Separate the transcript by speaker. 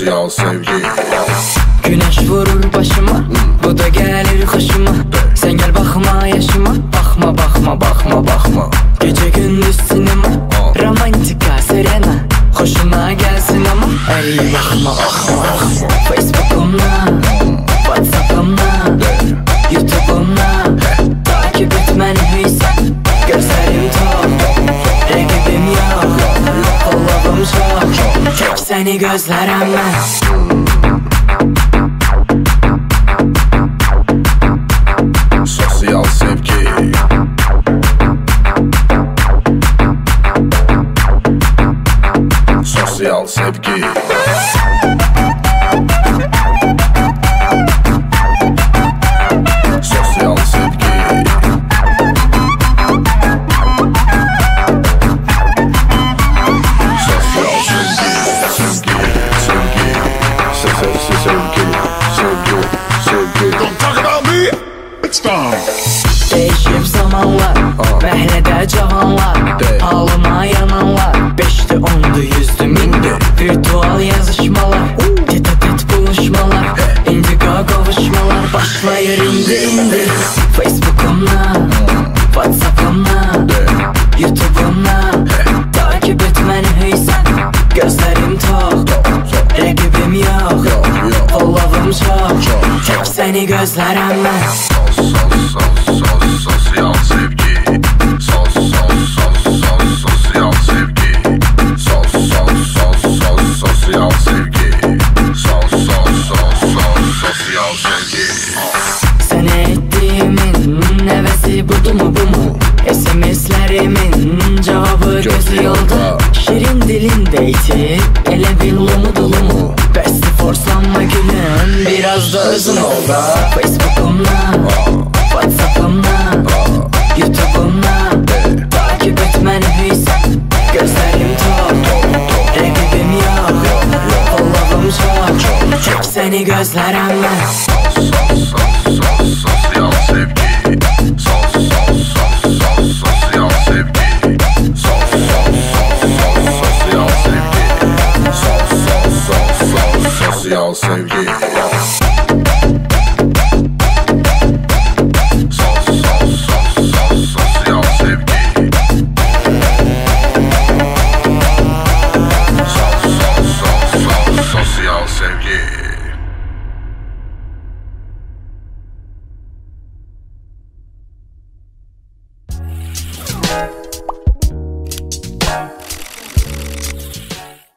Speaker 1: sosyal sevgi.
Speaker 2: Güneş vurur başıma, bu da gelir hoşuma. Sen gel bakma yaşıma, bakma bakma bakma bakma. Gece gündüz sinema, romantika serena. Hoşuna gelsin ama ey bakma bakma bakma. Facebook'umda, Whatsapp'ımda, YouTube'umda takip etmeniysen gözlerim tok, rakibim yok, Allah'ım çok. Tek seni gözlerim ben.
Speaker 1: Sosyal sevgi. Sosyal sevgi. Sosyal sevgi. Sosyal sevgi. Sevgi. Don't talk about me. It's time.
Speaker 2: Değişip zamanlar, mehlede cavanlar, halıma yananlar. Beşti, ondu, yüzdü, mindi. Virtual yazışmalar, tet buluşmalar, indigo kavuşmalar başlayır indi. Facebook'umda, Whatsapp'ımda, YouTube'umda takip etmeniysen gözlerim tok, rakibim yok, Allah'ım çok. Tek seni gözlerim ben.
Speaker 1: Sosyal sevgi. Sosyal sevgi. Sosyal sevgi. Sosyal sevgi.
Speaker 2: Sana ettiğimin nevesi budu mu bu mu? SMS'lerimin cevabı gözü yolda. Şirin dilindeyti, ele bil mu dolu mu? Besti forsanma gülüm, biraz da özüm oldu. Facebook'umda, Whatsapp'ımda, YouTube'umda takip etmeniysen gözlerim tok, rakibim yok, Allah'ım çok. Tek seni gözlerim ben.
Speaker 1: Sosyal sevgi. Sosyal sevgi. Sosyal sevgi. Sosyal sevgi.